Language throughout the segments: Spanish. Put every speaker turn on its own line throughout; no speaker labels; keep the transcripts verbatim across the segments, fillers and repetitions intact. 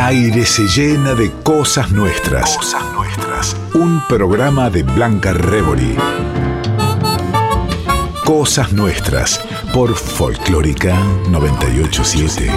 aire se llena de cosas nuestras. Cosas nuestras. Un programa de Blanca Rebori. Cosas nuestras por Folclórica noventa y ocho punto siete.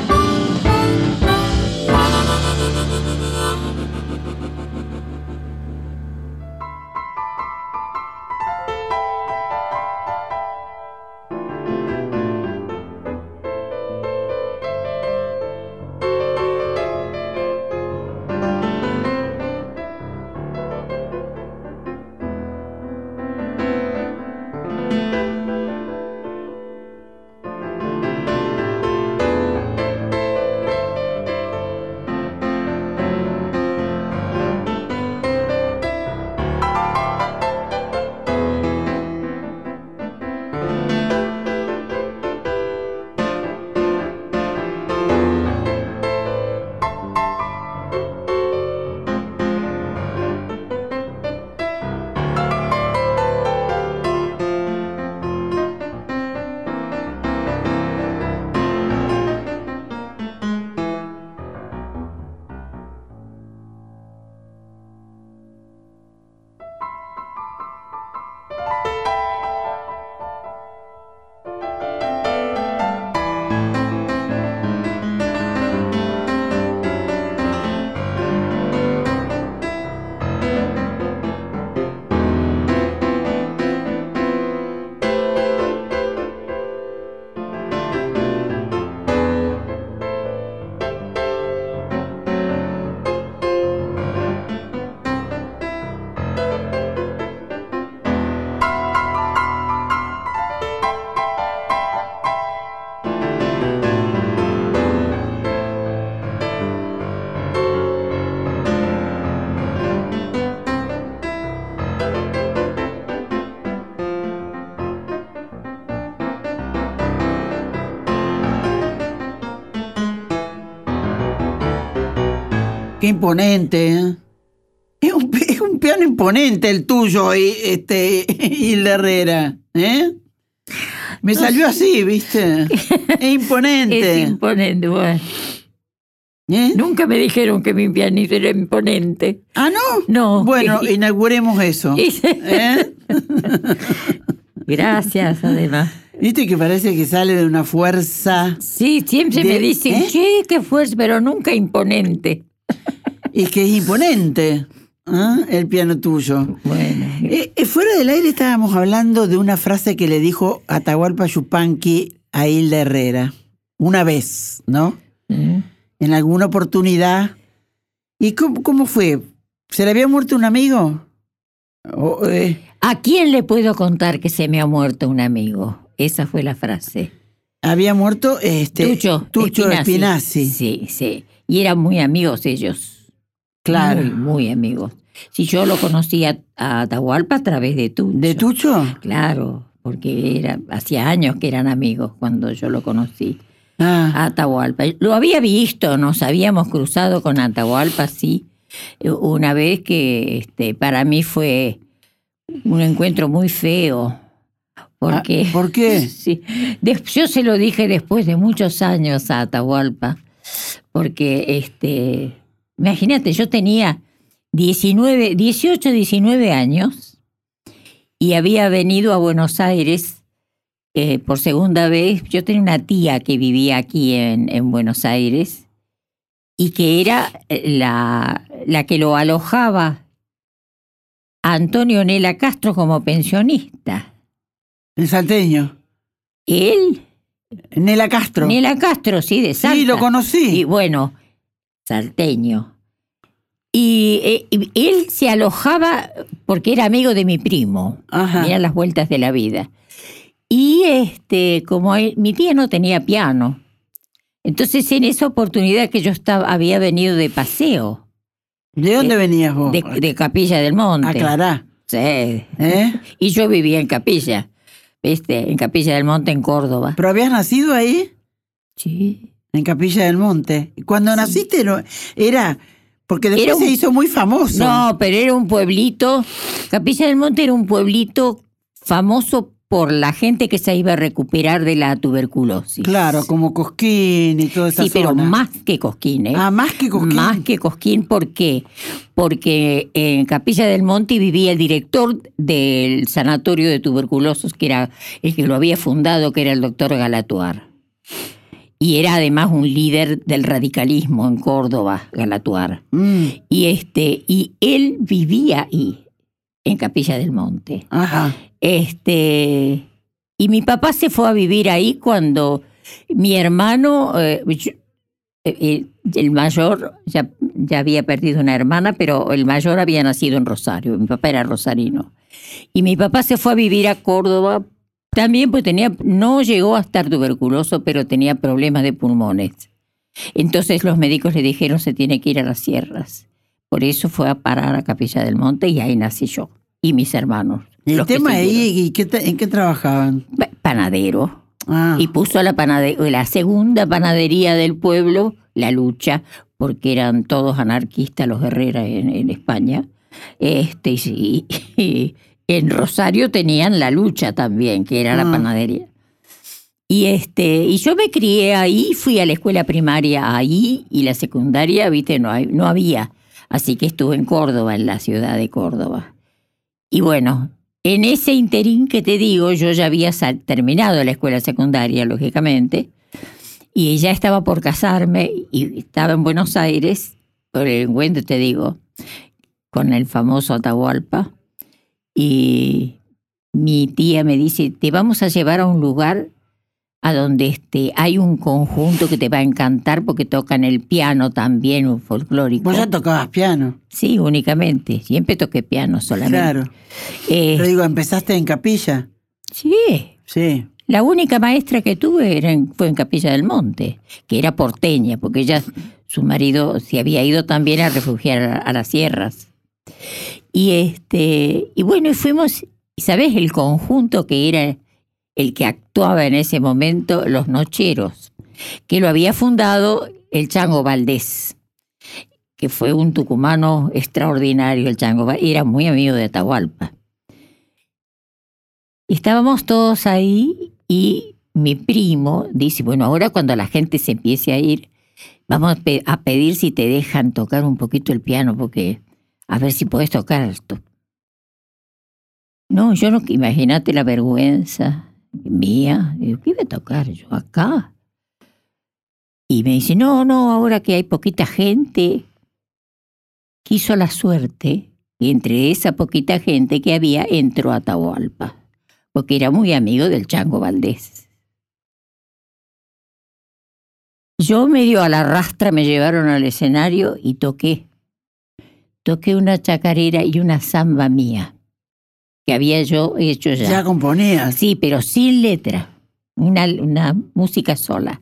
Qué imponente, ¿eh? Es un, es un piano imponente el tuyo, este, Hilda Herrera, ¿eh? Me no salió sé. Así, ¿viste? Es imponente.
Es imponente, bueno.
¿Eh?
Nunca me dijeron que mi pianito era imponente.
¿Ah, no?
No.
Bueno, que... inauguremos eso. ¿Eh?
Gracias, además.
¿Viste que parece que sale de una fuerza?
Sí, siempre de... me dicen, ¿eh? Che, qué fuerza, pero nunca imponente.
Es que es imponente, ¿eh? El piano tuyo.
Bueno.
Eh, eh, fuera del aire estábamos hablando de una frase que le dijo Atahualpa Yupanqui a Hilda Herrera. Una vez, ¿no?
¿Mm?
En alguna oportunidad. ¿Y cómo, cómo fue? ¿Se le había muerto un amigo? O, eh...
¿A quién le puedo contar que se me ha muerto un amigo? Esa fue la frase.
Había muerto este,
Tucho,
Tucho Espinazzi.
Espinazzi. Sí, sí. Y eran muy amigos ellos.
Claro.
Muy, muy amigos. Si yo lo conocía a Atahualpa a través de Tucho.
¿De Tucho?
Claro, porque era hacía años que eran amigos cuando yo lo conocí.
Ah.
A Atahualpa. Lo había visto, nos habíamos cruzado con Atahualpa, sí. Una vez que este, para mí fue un encuentro muy feo. Porque,
ah, ¿Por qué?
Sí, yo se lo dije después de muchos años a Atahualpa. Porque, este, imagínate, yo tenía diecinueve, dieciocho, diecinueve años y había venido a Buenos Aires eh, por segunda vez. Yo tenía una tía que vivía aquí en, en Buenos Aires y que era la, la que lo alojaba a Antonio Nela Castro como pensionista.
El salteño.
¿Él?
Nela Castro.
Nela Castro, sí, de Salta.
Sí, lo conocí.
Y bueno, salteño. Y eh, él se alojaba porque era amigo de mi primo.
Ajá.
Mira las vueltas de la vida. Y este, como él, mi tía no tenía piano, entonces en esa oportunidad que yo estaba, había venido de paseo.
¿De dónde eh, venías vos?
De, de Capilla del Monte.
Aclará.
Sí.
¿Eh?
Y yo vivía en Capilla. ¿Viste? En Capilla del Monte, en Córdoba.
¿Pero habías nacido ahí?
Sí.
En Capilla del Monte. Cuando sí. naciste, no, era... Porque después un, se hizo muy famoso.
No, pero era un pueblito... Capilla del Monte era un pueblito famoso por la gente que se iba a recuperar de la tuberculosis.
Claro, como Cosquín y toda esa
Sí, pero
zona.
más que Cosquín, ¿eh?
Ah, más que Cosquín.
Más que Cosquín, ¿por qué? Porque en Capilla del Monte vivía el director del sanatorio de tuberculosos, que era el que lo había fundado, que era el doctor Galatuar. Y era además un líder del radicalismo en Córdoba, Galatuar.
Mm.
Y, este, y él vivía ahí, en Capilla del Monte.
Ajá.
Este, y mi papá se fue a vivir ahí cuando mi hermano, eh, yo, eh, el mayor, ya, ya había perdido una hermana, pero el mayor había nacido en Rosario. Mi papá era rosarino. Y mi papá se fue a vivir a Córdoba también, pues tenía, no llegó a estar tuberculoso, pero tenía problemas de pulmones. Entonces los médicos le dijeron se tiene que ir a las sierras. Por eso fue a parar a Capilla del Monte y ahí nací yo y mis hermanos.
¿Y el
los que
tema ahí,
siguieron.
¿y qué te- en qué trabajaban?
Panadero.
Ah,
Y puso la, panade- la segunda panadería del pueblo, La Lucha, porque eran todos anarquistas los Herrera en, en España. Este, y, sí, y en Rosario tenían La Lucha también, que era
Ah.
la panadería. Y, este, y yo me crié ahí, fui a la escuela primaria ahí y la secundaria, viste, no, hay- no había. Así que estuve en Córdoba, en la ciudad de Córdoba. Y bueno, en ese interín que te digo, yo ya había sal- terminado la escuela secundaria, lógicamente, y ya estaba por casarme y estaba en Buenos Aires, por el encuentro, te digo, con el famoso Atahualpa. Y mi tía me dice, te vamos a llevar a un lugar a donde este, hay un conjunto que te va a encantar porque tocan el piano también, un folclórico.
vos ya tocabas piano.
Sí, únicamente. Siempre toqué piano solamente.
Claro.
Eh,
Pero digo, ¿empezaste en Capilla?
sí,
Sí.
la única maestra que tuve era en- fue en Capilla del Monte, que era porteña, porque ella, su marido se había ido también a refugiar a, a las sierras. Y este, y bueno, y fuimos, y ¿sabés el conjunto que era el que actuaba en ese momento? Los Nocheros, que lo había fundado el Chango Valdés, que fue un tucumano extraordinario, el Chango Valdés, era muy amigo de Atahualpa. Estábamos todos ahí y mi primo dice, bueno, ahora cuando la gente se empiece a ir, vamos a, pe- a pedir si te dejan tocar un poquito el piano, porque a ver si puedes tocar esto. No, yo no, imagínate la vergüenza mía. Digo, ¿qué iba a tocar yo acá? Y me dice, no, no, ahora que hay poquita gente, quiso la suerte, y entre esa poquita gente que había entró Atahualpa, porque era muy amigo del Chango Valdés. Yo medio a la rastra me llevaron al escenario y toqué. Toqué una chacarera y una samba mía, que había yo hecho ya.
Ya componías.
Sí, pero sin letra, una, una música sola.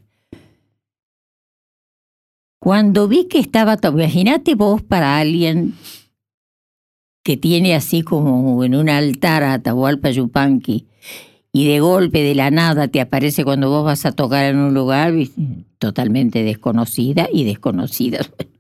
Cuando vi que estaba, to- imagínate vos para alguien que tiene así como en un altar a Atahualpa Yupanqui y de golpe, de la nada, te aparece cuando vos vas a tocar en un lugar, ¿viste? Totalmente desconocida y desconocida.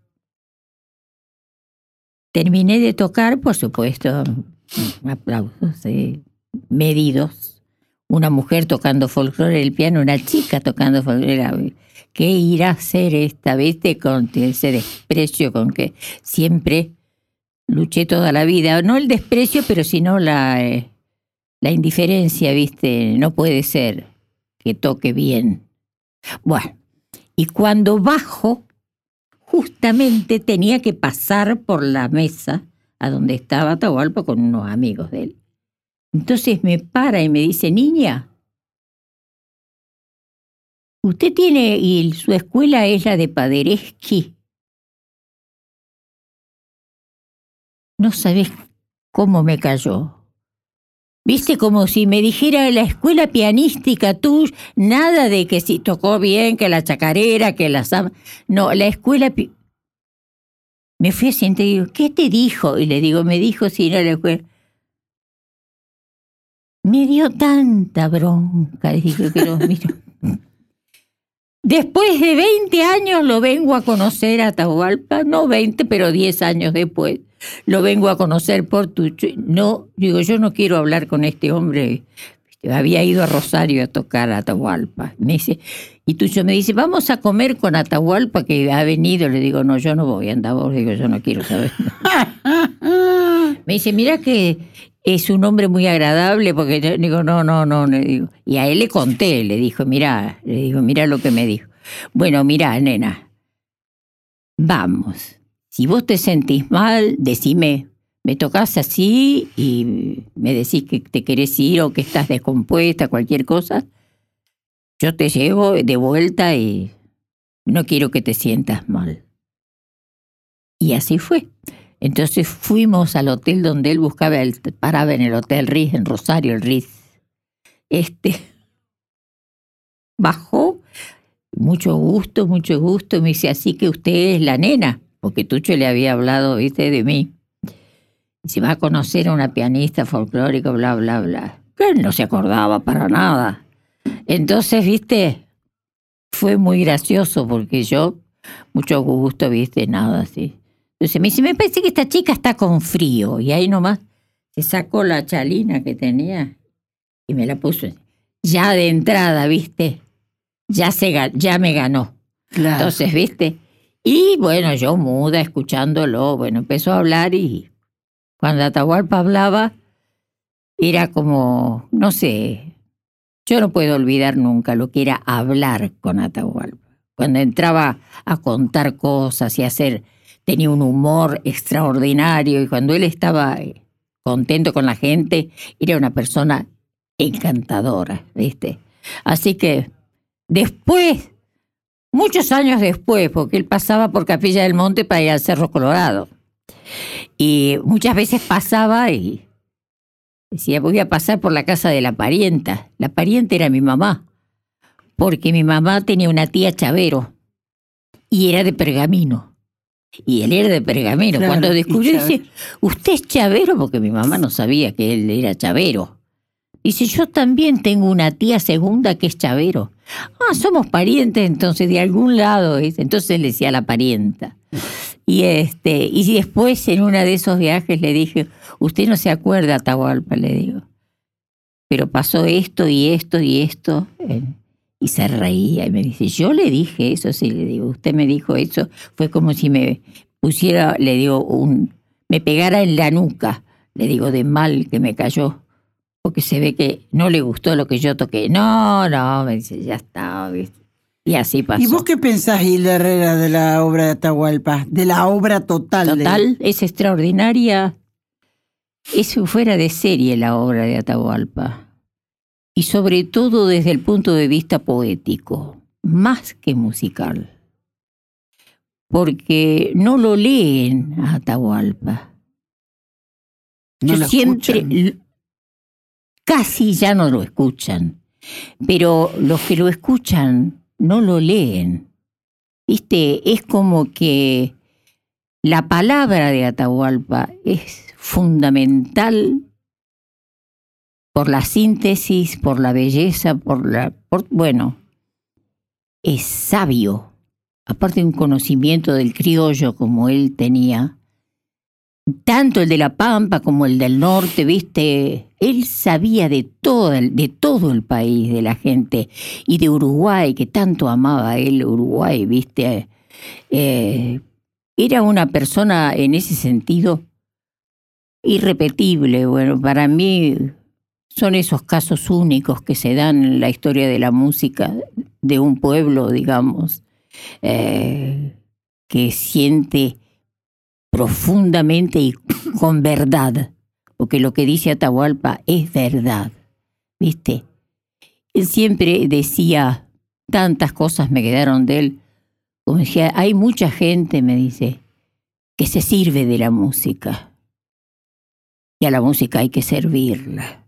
Terminé de tocar, por supuesto, aplausos eh, medidos. Una mujer tocando folclore, el piano, una chica tocando folclore. ¿Qué irá a hacer esta vez con ese desprecio con que siempre luché toda la vida? No el desprecio, pero sino la, eh, la indiferencia, ¿viste? No puede ser que toque bien. Bueno, y cuando bajo, justamente tenía que pasar por la mesa a donde estaba Atahualpa con unos amigos de él. Entonces me para y me dice, niña, usted tiene, y su escuela es la de Paderewski. No sabés cómo me cayó. Viste, como si me dijera la escuela pianística tuya, nada de que si tocó bien, que la chacarera, que la samba. No, la escuela... pi- Me fui a sentar y digo, ¿qué te dijo? Y le digo, me dijo si era la escuela. Me dio tanta bronca, dije que los miro. Después de veinte años lo vengo a conocer a Atahualpa, no veinte, pero diez años después. Lo vengo a conocer por tu... No, digo, yo no quiero hablar con este hombre. había ido a Rosario a tocar a Atahualpa. Me dice, y Tucho me dice, vamos a comer con Atahualpa que ha venido. Le digo, no, yo no voy, anda vos. Digo, yo no quiero saber. Me dice, mira que es un hombre muy agradable, porque yo digo, no, no, no, le digo. Y a él le conté, le dijo, mira, le digo, mira lo que me dijo. Bueno, mira, nena, vamos. Si vos te sentís mal, decime. Me tocas así y me decís que te querés ir o que estás descompuesta, cualquier cosa. Yo te llevo de vuelta y no quiero que te sientas mal. Y así fue. Entonces fuimos al hotel donde él buscaba, el, paraba en el Hotel Ritz, en Rosario, el Ritz. Este, bajó, mucho gusto, mucho gusto, y me dice, así que usted es la nena, porque Tucho le había hablado, viste, de mí. Y se va a conocer a una pianista folclórica, bla, bla, bla. Que él no se acordaba para nada. Entonces, viste, fue muy gracioso porque yo, mucho gusto, viste, nada así. Entonces me dice, me parece que esta chica está con frío. Y ahí nomás se sacó la chalina que tenía y me la puso. Ya de entrada, viste, ya, se, ya me ganó.
Claro.
Entonces, viste. Y bueno, yo muda, escuchándolo, bueno, empezó a hablar y cuando Atahualpa hablaba, era como, no sé, yo no puedo olvidar nunca lo que era hablar con Atahualpa. Cuando entraba a contar cosas y hacer, tenía un humor extraordinario y cuando él estaba contento con la gente, era una persona encantadora, ¿viste? Así que después, muchos años después, porque él pasaba por Capilla del Monte para ir al Cerro Colorado. Y muchas veces pasaba y decía, voy a pasar por la casa de la parienta. La parienta era mi mamá, porque mi mamá tenía una tía Chavero y era de Pergamino. Y él era de Pergamino. Claro, cuando descubrió, dice, ¿usted es Chavero? Porque mi mamá no sabía que él era Chavero. Dice, yo también tengo una tía segunda que es Chavero. Ah, somos parientes entonces de algún lado. ¿Dice? Entonces le decía a la parienta. Y este y después en uno de esos viajes le dije, usted no se acuerda, Atahualpa, le digo, pero pasó esto y esto y esto. Eh, y se reía y me dice, yo le dije eso, sí, le digo, usted me dijo eso, fue como si me pusiera, le digo, un, me pegara en la nuca, le digo, de mal que me cayó, porque se ve que no le gustó lo que yo toqué. No, no, me dice, ya está, ¿viste? Y así pasó.
¿Y vos qué pensás, Hilda Herrera, de la obra de Atahualpa? De la obra total.
Total,
de...
es extraordinaria. Es fuera de serie la obra de Atahualpa. Y sobre todo desde el punto de vista poético, más que musical. Porque no lo leen a Atahualpa.
No
Yo
lo
siempre,
escuchan.
Casi ya no lo escuchan. Pero los que lo escuchan no lo leen. ¿Viste? Es como que la palabra de Atahualpa es fundamental por la síntesis, por la belleza, por la... Por, bueno, es sabio. Aparte de un conocimiento del criollo como él tenía, tanto el de la Pampa como el del norte, ¿viste? Él sabía de todo, de todo el país, de la gente, y de Uruguay, que tanto amaba él, Uruguay, ¿viste? Eh, era una persona en ese sentido irrepetible. Bueno, para mí son esos casos únicos que se dan en la historia de la música de un pueblo, digamos, eh, que siente profundamente y con verdad, porque lo que dice Atahualpa es verdad, ¿viste? Él siempre decía, tantas cosas me quedaron de él, como decía, hay mucha gente, me dice, que se sirve de la música, y a la música hay que servirla.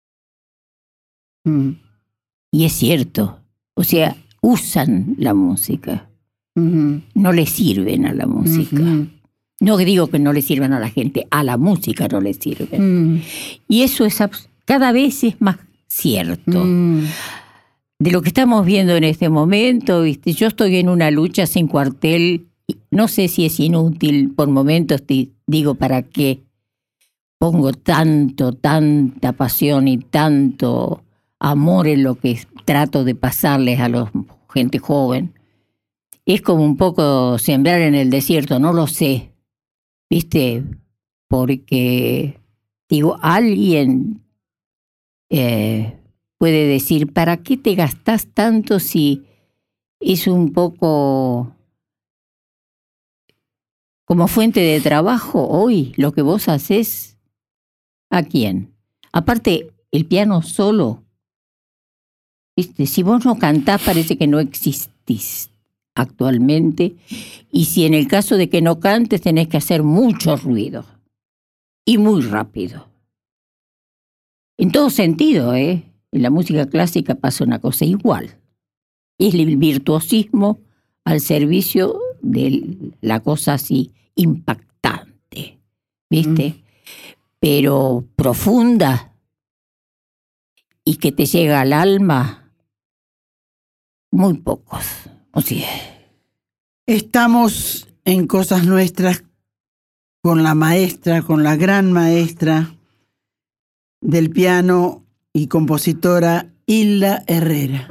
Mm.
Y es cierto, o sea, usan la música,
Mm-hmm.
no le sirven a la música.
Mm-hmm.
No digo que no le sirvan a la gente, a la música no le sirven.
Mm.
Y eso es cada vez es más cierto.
Mm.
De lo que estamos viendo en este momento, ¿viste? Yo estoy en una lucha sin cuartel, no sé si es inútil, por momentos te digo, ¿para qué pongo tanto, tanta pasión y tanto amor en lo que trato de pasarles a la gente joven. Es como un poco sembrar en el desierto, no lo sé, ¿viste? Porque, digo, alguien eh, puede decir, ¿para qué te gastás tanto si es un poco como fuente de trabajo hoy lo que vos hacés? ¿A quién? Aparte, el piano solo, ¿viste? Si vos no cantás parece que no existís actualmente, y si en el caso de que no cantes tenés que hacer mucho ruido y muy rápido. En todo sentido, ¿eh? En la música clásica pasa una cosa igual. Es el virtuosismo al servicio de la cosa así impactante, ¿viste? Mm. Pero profunda y que te llega al alma, muy pocos. O sea,
estamos en Cosas Nuestras con la maestra, con la gran maestra del piano y compositora Hilda Herrera.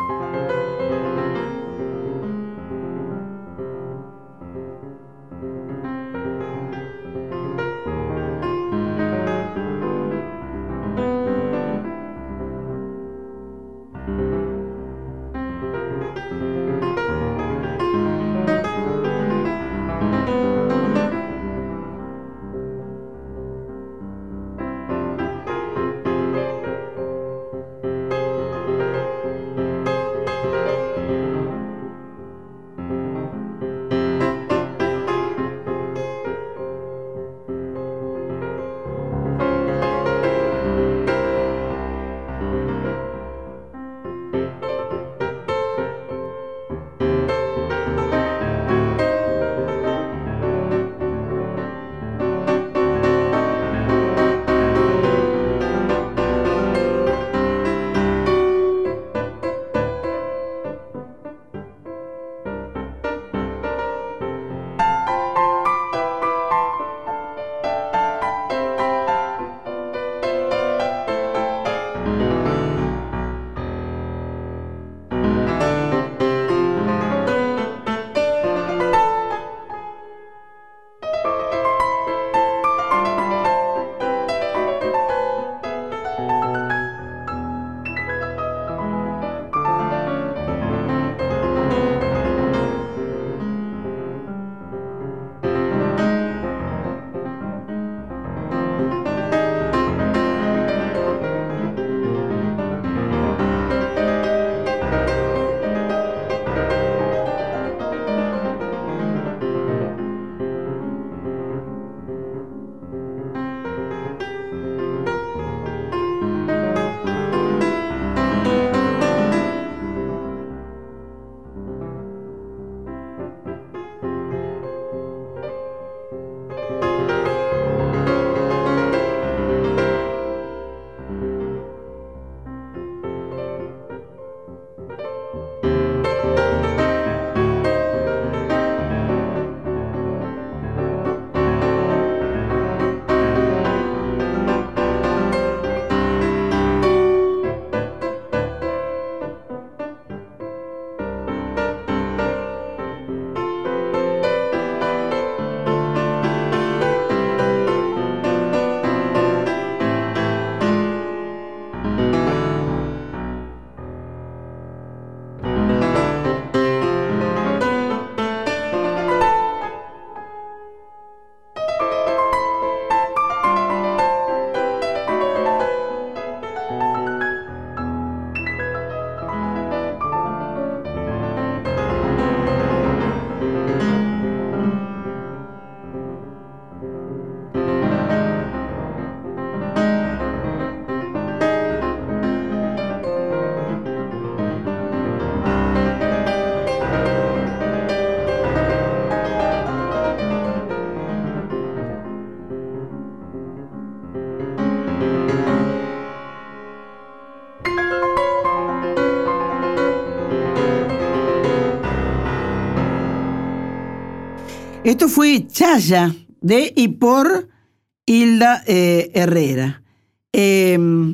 Esto fue Chaya, de y por Hilda eh, Herrera. Eh,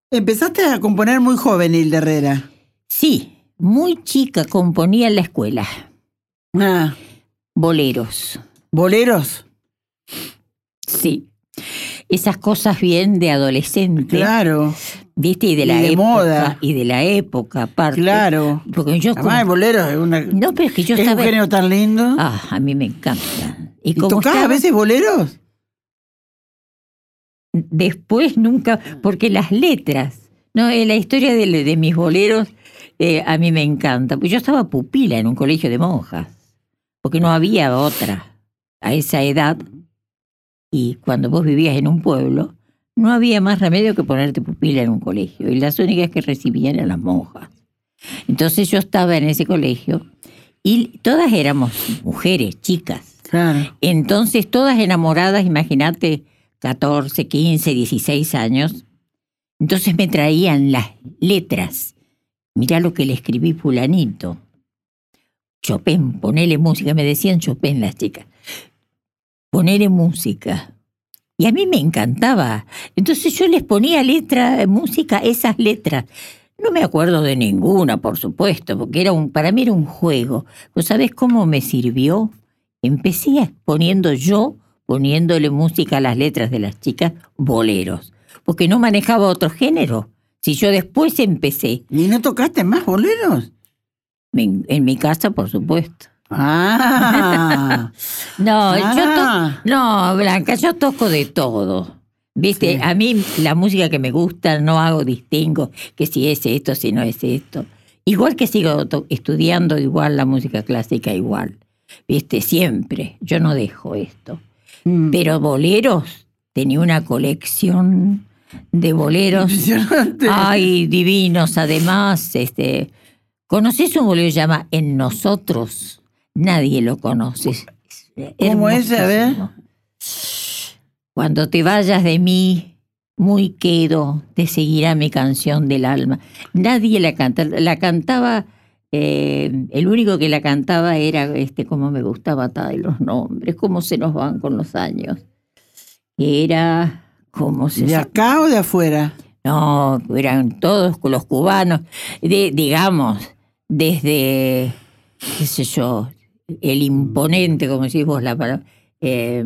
Empezaste a componer muy joven, Hilda Herrera.
Sí, muy chica componía en la escuela.
Ah,
Boleros.
¿boleros?
Sí. Esas cosas bien de adolescente.
Claro.
¿Viste? Y de la
Y de
época.
moda.
Y de la época, aparte.
Claro.
Porque yo
Además, el
como-
bolero es, una,
No, pero es que yo
es
estaba...
un género tan lindo.
Ah, a mí me encanta. Y,
¿Y
como
tocás
estaba-
a veces boleros?
Después nunca... Porque las letras... No, eh, la historia de, de mis boleros eh, a mí me encanta. Pues yo estaba pupila en un colegio de monjas. Porque no había otra a esa edad. Y cuando vos vivías en un pueblo, no había más remedio que ponerte pupila en un colegio. Y las únicas que recibían eran las monjas. Entonces yo estaba en ese colegio y todas éramos mujeres, chicas.
Claro.
Entonces todas enamoradas, imagínate, catorce, quince, dieciséis años. Entonces me traían las letras. Mirá lo que le escribí fulanito. Chopin, ponele música. Me decían Chopin las chicas. Ponele música. Y a mí me encantaba. Entonces yo les ponía letra, música, esas letras. No me acuerdo de ninguna, por supuesto, porque era un, para mí era un juego. ¿Vos sabés cómo me sirvió? Empecé poniendo yo, poniéndole música a las letras de las chicas, boleros. Porque no manejaba otro género. Si yo después empecé...
¿Y no tocaste más boleros?
En, en mi casa, por supuesto.
Ah.
No,
Ah.
yo to no, Blanca, yo toco de todo. Viste,
Sí.
a mí la música que me gusta no hago distingo que si es esto, si no es esto. Igual que sigo estudiando igual la música clásica igual. Viste, siempre. Yo no dejo esto.
Mm.
Pero boleros, tenía una colección de boleros.
Impresionante.
Ay, divinos, además, este, ¿conocés un bolero que se llama En Nosotros? Nadie lo conoce.
¿Cómo es? A ver.
Hermosísimo. Cuando te vayas de mí, muy quedo, te seguirá mi canción del alma. Nadie la canta. La cantaba, eh, el único que la cantaba era, este, como me gustaba tal los nombres, cómo se nos van con los años. Era, ¿cómo se
¿De
llama?
acá o de afuera?
No, eran todos los cubanos, de, digamos, desde, qué sé yo, el imponente, como decís vos la palabra, eh,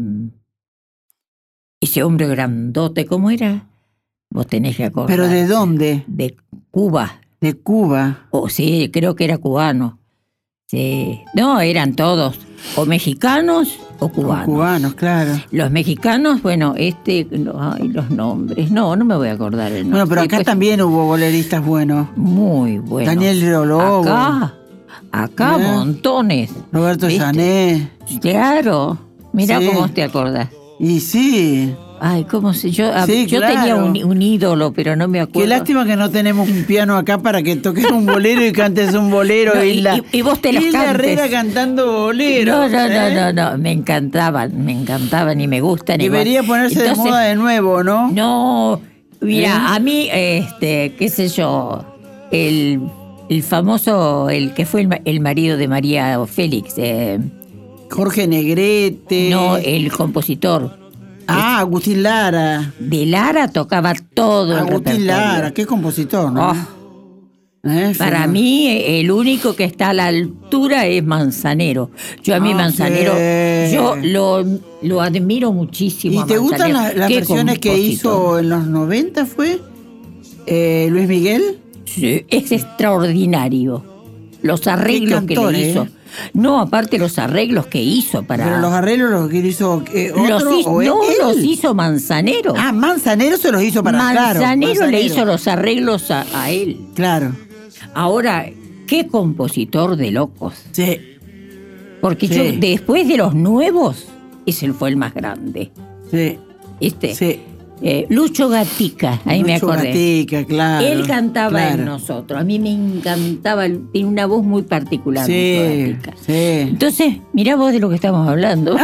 ese hombre grandote, ¿cómo era? Vos tenés que acordar.
¿Pero de dónde?
De Cuba.
De Cuba.
Oh, sí, creo que era cubano. Sí. No, eran todos, o mexicanos o cubanos.
Cubanos, claro.
Los mexicanos, bueno, este, no, ay, los nombres, no, no me voy a acordar el nombre.
Bueno, pero acá
Después-
también hubo boleristas buenos.
Muy bueno.
Daniel Lobo.
Acá, acá
¿Eh?
montones.
Roberto
¿Viste?
Sané.
Claro. Mirá
Sí.
cómo te acordás.
Y sí.
Ay, cómo se yo, a-
Sí,
yo
claro.
tenía un, un ídolo, pero no me acuerdo.
Qué lástima que no tenemos un piano acá para que toques un bolero y cantes un bolero.
No, y-
Hilda.
y- y vos te los
Hilda
cantes.
Herrera cantando bolero.
No, no, no,
¿eh?
no, no, me encantaban, me encantaban y me gustan igual.
Debería ponerse
Entonces,
de moda de nuevo, ¿no?
No, mira,
¿Eh?
a mí, este, qué sé yo, el, el famoso, el que fue el, ma- el marido de María Félix, eh,
Jorge Negrete.
no, el compositor
Ah, Agustín Lara.
de Lara tocaba todo el
Agustín
repertorio.
Lara, qué compositor, ¿no?
Oh,
¿Eh?
para
Sí.
mí, el único que está a la altura es Manzanero. Yo a mí
Ah,
Manzanero,
sí.
yo lo, lo admiro muchísimo.
¿Y
a
te gustan
Manzanero.
las, las
Qué
versiones que
compositor.
hizo en los noventa, fue? Eh, Luis Miguel.
Sí, es extraordinario. Los arreglos
Qué
que
cantor,
le hizo.
¿eh?
No, aparte los arreglos que hizo para...
Pero los arreglos los que hizo eh, otro
Los hizo-
o él.
no, los hizo Manzanero.
Ah, Manzanero se los hizo para claro,
Manzanero le
Manzanero.
hizo los arreglos a, a él.
Claro.
Ahora, qué compositor de locos.
Sí.
Porque
Sí.
yo, después de los nuevos, ese fue el más grande.
Sí.
¿Viste?
Sí.
Eh, Lucho Gatica, ahí me
Lucho
acordé.
Gatica, claro.
Él cantaba
claro.
en Nosotros. A mí me encantaba, tiene una voz muy particular. Lucho
Sí,
Gatica.
sí.
Entonces, mirá vos de lo que estamos hablando.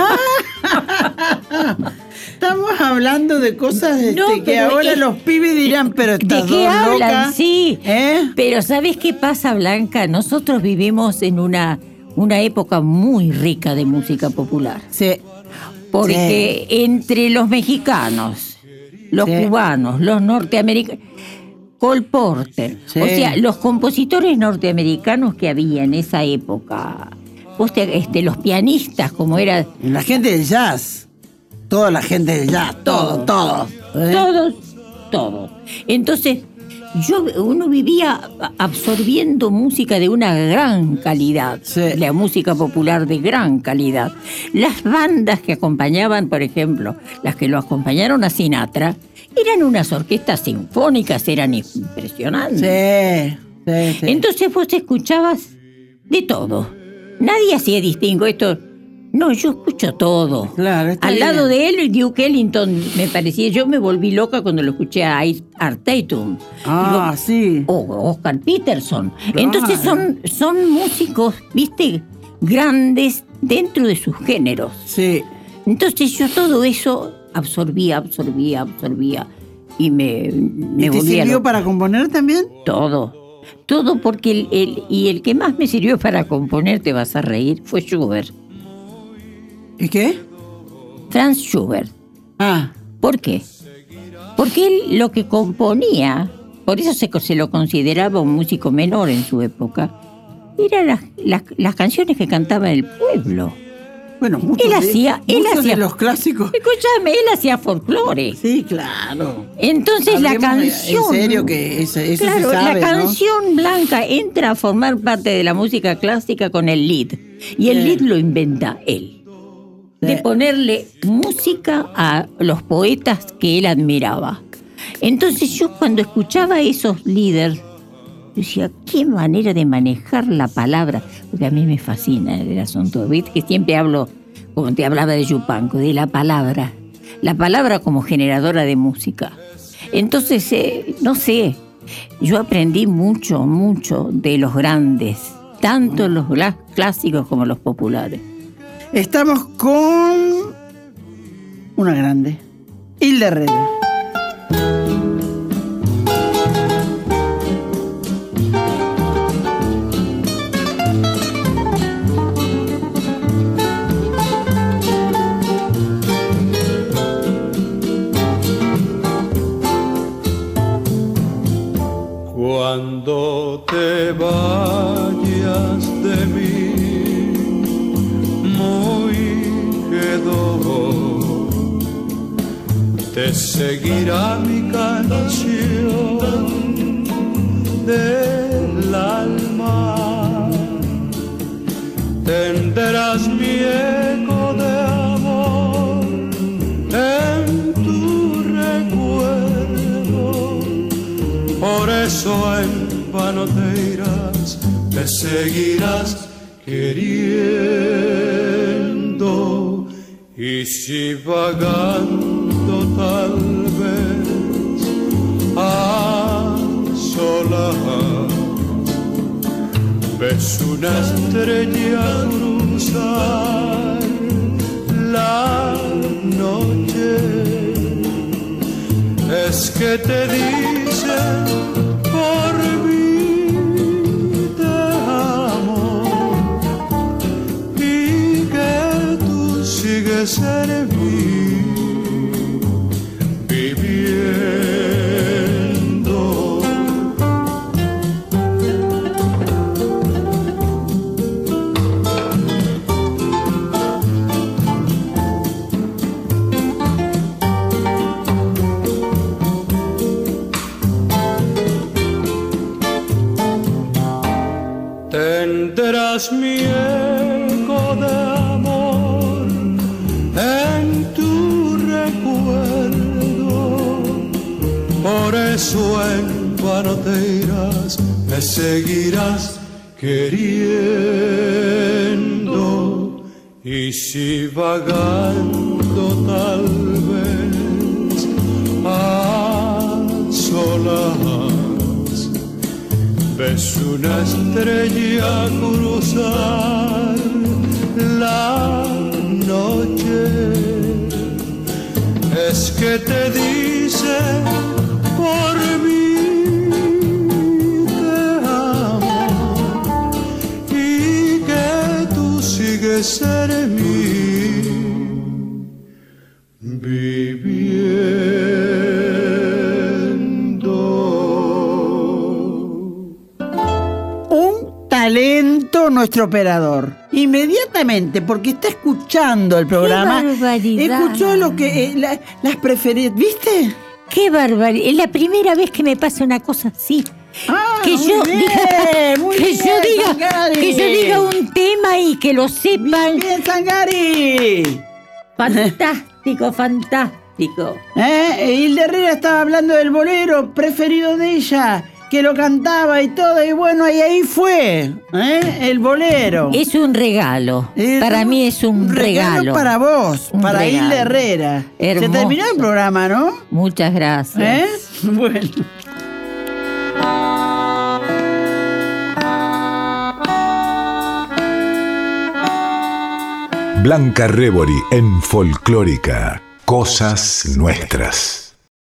Estamos hablando de cosas este,
No,
que
pero
ahora
es-
los pibes dirán, pero
¿De
estas
qué
dos
hablan?
locas.
Sí.
¿Eh?
Pero ¿sabés qué pasa, Blanca? Nosotros vivimos en una, una época muy rica de música popular.
Sí.
Porque entre los mexicanos, los
Sí.
cubanos, los norteamericanos, Cole Porter.
Sí.
O sea, los compositores norteamericanos que había en esa época, vos te- este, los pianistas, como era...
La gente del jazz. Toda la gente del jazz. Todo, todo. ¿eh?
Todos, todos. Entonces, yo, uno vivía absorbiendo música de una gran calidad,
Sí.
la música popular de gran calidad. Las bandas que acompañaban, por ejemplo, las que lo acompañaron a Sinatra, eran unas orquestas sinfónicas, eran impresionantes.
Sí, sí, sí.
Entonces vos escuchabas de todo. Nadie hacía distingo. Esto, no, yo escucho todo.
Claro, está
Al
bien.
lado de él, Duke Ellington, me parecía, yo me volví loca cuando lo escuché a Art Tatum.
Ah, sí.
O Oscar Peterson.
Claro.
Entonces son, son músicos, viste, grandes dentro de sus géneros.
Sí.
Entonces yo todo eso absorbía, absorbía, absorbía. Y me, me
¿Y te
volvía
sirvió
loca.
para componer también?
Todo. Todo porque el, el- y el que más me sirvió para componer, te vas a reír, fue Schubert.
¿Y qué?
Franz Schubert.
Ah,
¿Por qué? Porque él lo que componía, por eso se, se lo consideraba un músico menor en su época, eran las, las, las canciones que cantaba el pueblo.
bueno, muchos,
Él
de-
hacía- él
muchos
hacía-
de los clásicos.
Escúchame, él hacía folclore.
Sí, claro.
Entonces la
Hablemos de-
canción...
En serio que eso, eso
Claro,
se sabe,
la
¿no?
canción blanca entra a formar parte de la música clásica con el lead. Y el
Sí.
lead lo inventa él. De
Sí.
ponerle música a los poetas que él admiraba. Entonces yo cuando escuchaba a esos líderes, decía, qué manera de manejar la palabra. Porque a mí me fascina el asunto. ¿Viste? Que siempre hablo, como te hablaba de Yupanqui, de la palabra. La palabra como generadora de música. Entonces, eh, no sé, yo aprendí mucho, mucho de los grandes, tanto los gla- clásicos como los populares.
Estamos con una grande, Hilda Herrera.
Cuando te vayas de mí, muy quedó, te seguirá mi canción del alma, tendrás mi eco de amor en tu recuerdo. Por eso en vano te irás, te seguirás queriendo. Y si vagando tal vez a solas ves una estrella cruzar la noche, es que te dice por mí te amo y que tú sigues en mí viviendo. Tendrás mi eco de amor en tu recuerdo. Por eso en vano te irás, me seguirás queriendo. Y si vagando tal vez a solas ves una estrella cruzar la noche, es que te dice por mí te amo y que tú sigues en mí viviendo.
talento nuestro operador. Inmediatamente, porque está escuchando el programa.
¡Qué barbaridad!
Escuchó lo que eh, la, las preferidas, ¿viste?
¡Qué barbaridad! Es la primera vez que me pasa una cosa así.
Ah,
que
muy
yo
bien,
diga,
muy
que
bien,
yo diga,
Sangari.
que yo diga un tema y que lo sepan.
Bien, Sangari.
Fantástico, fantástico.
¿Eh? Hilda Herrera estaba hablando del bolero preferido de ella, que lo cantaba y todo, y bueno, y ahí fue, ¿eh? El bolero.
Es un regalo.
Eh,
Para mí es un regalo.
para vos,
Un
para
regalo.
Hilda Herrera.
Hermoso.
Se terminó el programa, ¿no?
Muchas gracias.
¿Eh? Bueno.
Blanca Rebori en Folclórica. Cosas nuestras.